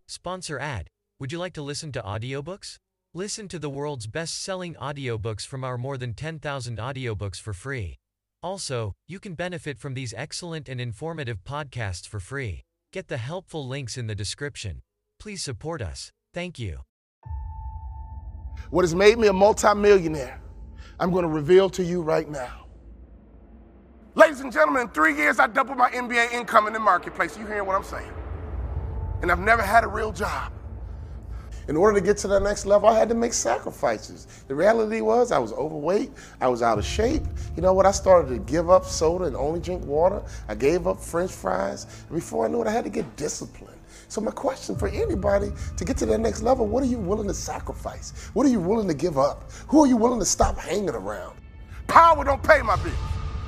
Sponsor ad. Would you like to listen to audiobooks? Listen to the world's best-selling audiobooks from our more than 10,000 audiobooks for free. Also, you can benefit from these excellent and informative podcasts for free. Get the helpful links in the description. Please support us. Thank you. What has made me a multimillionaire, I'm going to reveal to you right now. Ladies and gentlemen, in 3 years, I doubled my NBA income in the marketplace. You hearing what I'm saying? And I've never had a real job. In order to get to the next level, I had to make sacrifices. The reality was I was overweight, I was out of shape. You know what, I started to give up soda and only drink water. I gave up French fries. And before I knew it, I had to get disciplined. So my question for anybody, to get to the next level, what are you willing to sacrifice? What are you willing to give up? Who are you willing to stop hanging around? Power don't pay my bills.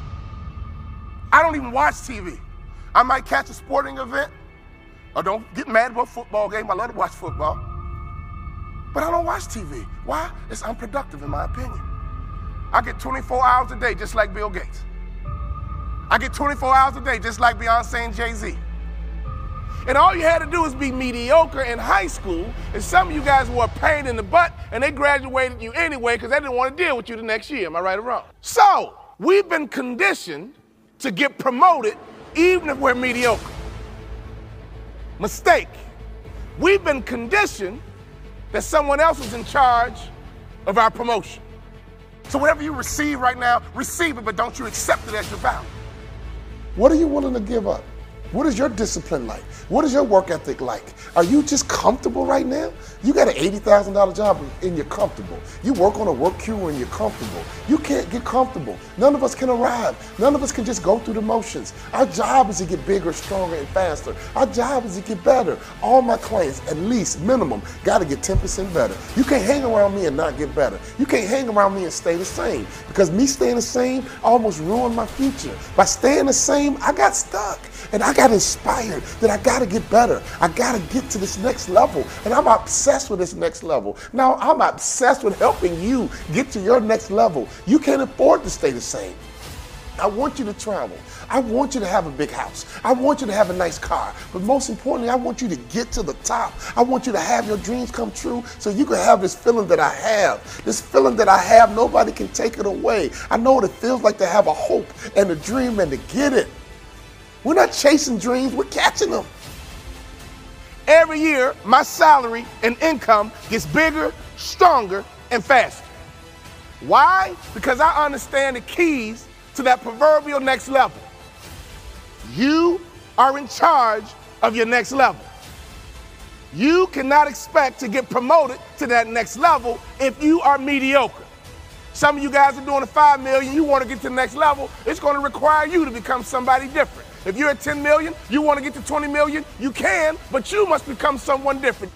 I don't even watch TV. I might catch a sporting event, or don't get mad about a football game. I love to watch football. But I don't watch TV. Why? It's unproductive in my opinion. I get 24 hours a day just like Bill Gates. I get 24 hours a day just like Beyonce and Jay-Z. And all you had to do was be mediocre in high school, and some of you guys were a pain in the butt, and they graduated you anyway because they didn't want to deal with you the next year. Am I right or wrong? So, we've been conditioned to get promoted even if we're mediocre. Mistake. We've been conditioned that someone else is in charge of our promotion. So whatever you receive right now, receive it, but don't you accept it as your value. What are you willing to give up? What is your discipline like? What is your work ethic like? Are you just comfortable right now? You got an $80,000 job and you're comfortable. You work on a work queue and you're comfortable. You can't get comfortable. None of us can arrive. None of us can just go through the motions. Our job is to get bigger, stronger, and faster. Our job is to get better. All my clients, at least minimum, got to get 10% better. You can't hang around me and not get better. You can't hang around me and stay the same, because me staying the same almost ruined my future. By staying the same, I got stuck. And I got inspired that I got to get better. I got to get to this next level. And I'm obsessed with this next level. Now, I'm obsessed with helping you get to your next level. You can't afford to stay the same. I want you to travel. I want you to have a big house. I want you to have a nice car. But most importantly, I want you to get to the top. I want you to have your dreams come true so you can have this feeling that I have. This feeling that I have, nobody can take it away. I know what it feels like to have a hope and a dream and to get it. We're not chasing dreams, we're catching them. Every year, my salary and income gets bigger, stronger, and faster. Why? Because I understand the keys to that proverbial next level. You are in charge of your next level. You cannot expect to get promoted to that next level if you are mediocre. Some of you guys are doing a $5 million, you want to get to the next level, it's going to require you to become somebody different. If you're at 10 million, you want to get to 20 million, you can, but you must become someone different.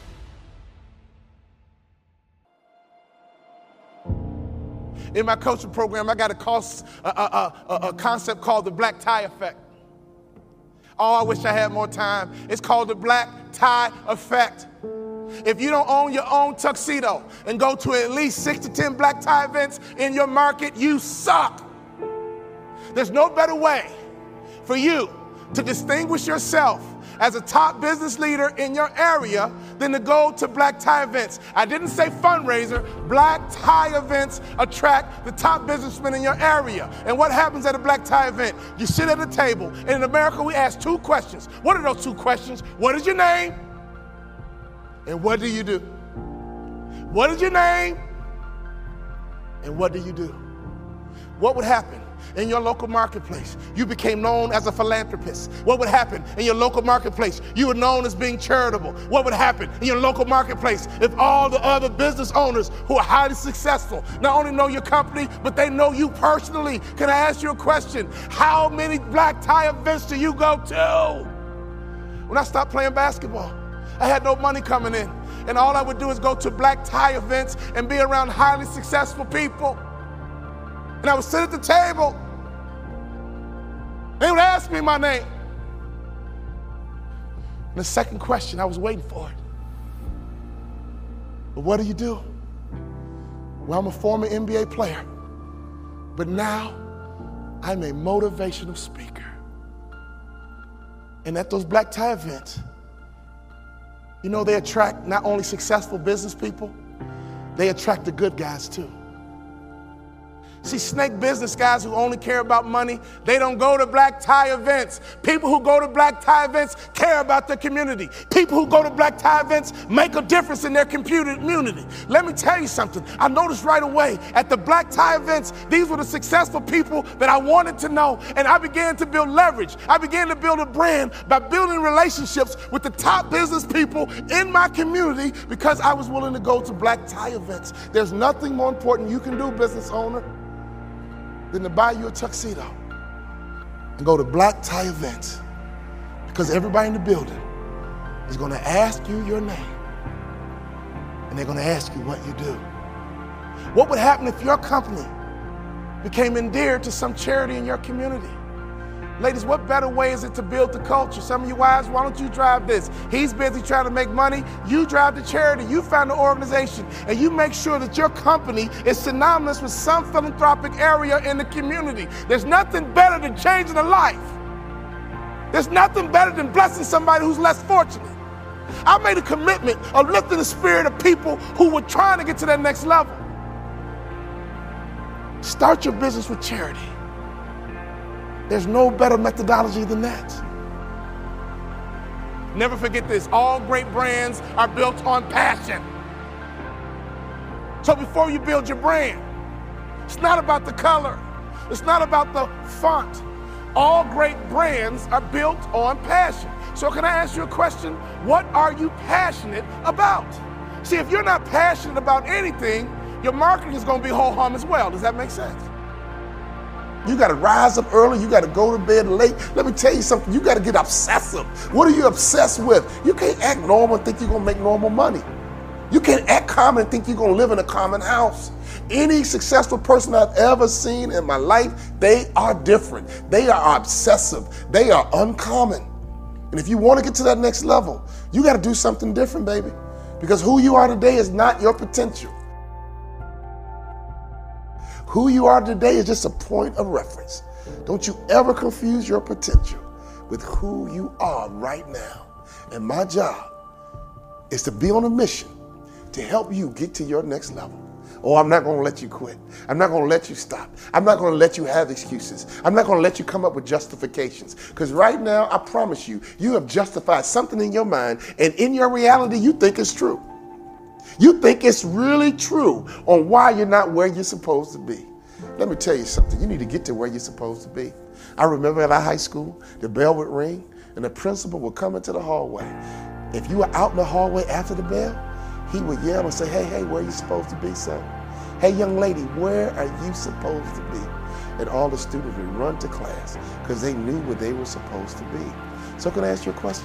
In my coaching program, I got a concept called the black tie effect. Oh, I wish I had more time. It's called the black tie effect. If you don't own your own tuxedo and go to at least 6 to 10 black tie events in your market, you suck. There's no better way for you to distinguish yourself as a top business leader in your area than to go to black tie events. I didn't say fundraiser. Black tie events attract the top businessmen in your area. And what happens at a black tie event? You sit at a table, and in America we ask 2 questions. What are those 2 questions? What is your name? And what do you do? What is your name? And what do you do? What would happen in your local marketplace? You became known as a philanthropist. What would happen in your local marketplace? You were known as being charitable. What would happen in your local marketplace if all the other business owners who are highly successful not only know your company, but they know you personally? Can I ask you a question? How many black tie events do you go to? When I stopped playing basketball, I had no money coming in, and all I would do is go to black tie events and be around highly successful people. And I would sit at the table. They would ask me my name. And the second question, I was waiting for it. But what do you do? Well, I'm a former NBA player, but now I'm a motivational speaker. And at those black tie events, You know, they attract not only successful business people, they attract the good guys too. See, snake business guys who only care about money, they don't go to black tie events. People who go to black tie events care about their community. People who go to black tie events make a difference in their community. Let me tell you something. I noticed right away at the black tie events, these were the successful people that I wanted to know. And I began to build leverage. I began to build a brand by building relationships with the top business people in my community because I was willing to go to black tie events. There's nothing more important you can do, business owner, than to buy you a tuxedo and go to black tie events, because everybody in the building is going to ask you your name and they're going to ask you what you do. What would happen if your company became endeared to some charity in your community? Ladies, what better way is it to build the culture? Some of you wives, why don't you drive this? He's busy trying to make money. You drive the charity. You found the organization, and you make sure that your company is synonymous with some philanthropic area in the community. There's nothing better than changing a life. There's nothing better than blessing somebody who's less fortunate. I made a commitment of lifting the spirit of people who were trying to get to that next level. Start your business with charity. There's no better methodology than that. Never forget this. All great brands are built on passion. So before you build your brand, it's not about the color. It's not about the font. All great brands are built on passion. So can I ask you a question? What are you passionate about? See, if you're not passionate about anything, your marketing is going to be ho-hum as well. Does that make sense? You got to rise up early. You got to go to bed late. Let me tell you something. You got to get obsessive. What are you obsessed with? You can't act normal and think you're going to make normal money. You can't act common and think you're going to live in a common house. Any successful person I've ever seen in my life, they are different. They are obsessive. They are uncommon. And if you want to get to that next level, you got to do something different, baby. Because who you are today is not your potential. Who you are today is just a point of reference. Don't you ever confuse your potential with who you are right now. And my job is to be on a mission to help you get to your next level. Oh, I'm not going to let you quit. I'm not going to let you stop. I'm not going to let you have excuses. I'm not going to let you come up with justifications. Because right now, I promise you, you have justified something in your mind, and in your reality, you think it's true. You think it's really true on why you're not where you're supposed to be. Let me tell you something. You need to get to where you're supposed to be. I remember at our high school, the bell would ring and the principal would come into the hallway. If you were out in the hallway after the bell, he would yell and say, hey, where are you supposed to be, son? Hey, young lady, where are you supposed to be? And all the students would run to class because they knew where they were supposed to be. So can I ask you a question?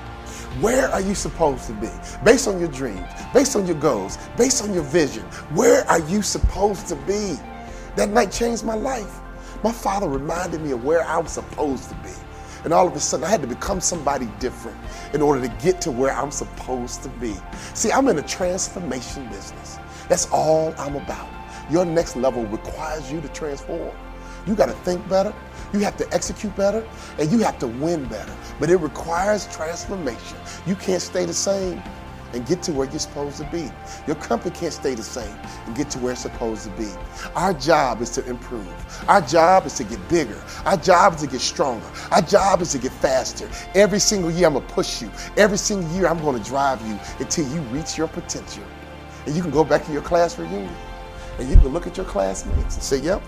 Where are you supposed to be? Based on your dreams, based on your goals, based on your vision, where are you supposed to be? That night changed my life. My father reminded me of where I was supposed to be. And all of a sudden, I had to become somebody different in order to get to where I'm supposed to be. See, I'm in a transformation business. That's all I'm about. Your next level requires you to transform. You got to think better, you have to execute better, and you have to win better. But it requires transformation. You can't stay the same and get to where you're supposed to be. Your company can't stay the same and get to where it's supposed to be. Our job is to improve. Our job is to get bigger. Our job is to get stronger. Our job is to get faster. Every single year I'm gonna push you. Every single year I'm gonna drive you until you reach your potential. And you can go back to your class reunion and you can look at your classmates and say, yep,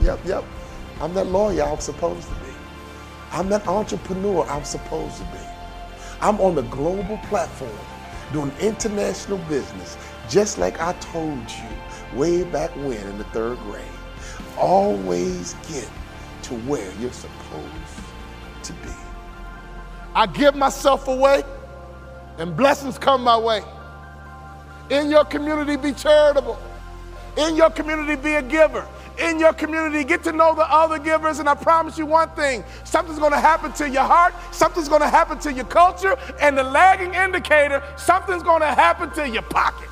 I'm that lawyer I was supposed to be. I'm that entrepreneur I was supposed to be. I'm on the global platform doing international business, just like I told you way back when in the 3rd grade. Always get to where you're supposed to be. I give myself away and blessings come my way. In your community, be charitable. In your community, be a giver. In your community, get to know the other givers, and I promise you one thing, something's gonna happen to your heart, something's gonna happen to your culture, and the lagging indicator, something's gonna happen to your pocket.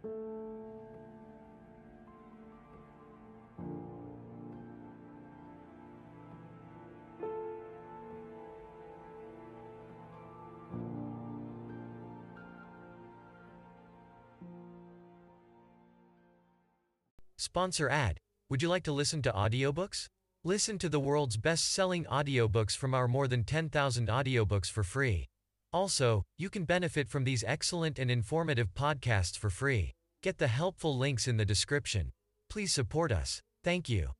Sponsor ad. Would you like to listen to audiobooks? Listen to the world's best-selling audiobooks from our more than 10,000 audiobooks for free. Also, you can benefit from these excellent and informative podcasts for free. Get the helpful links in the description. Please support us. Thank you.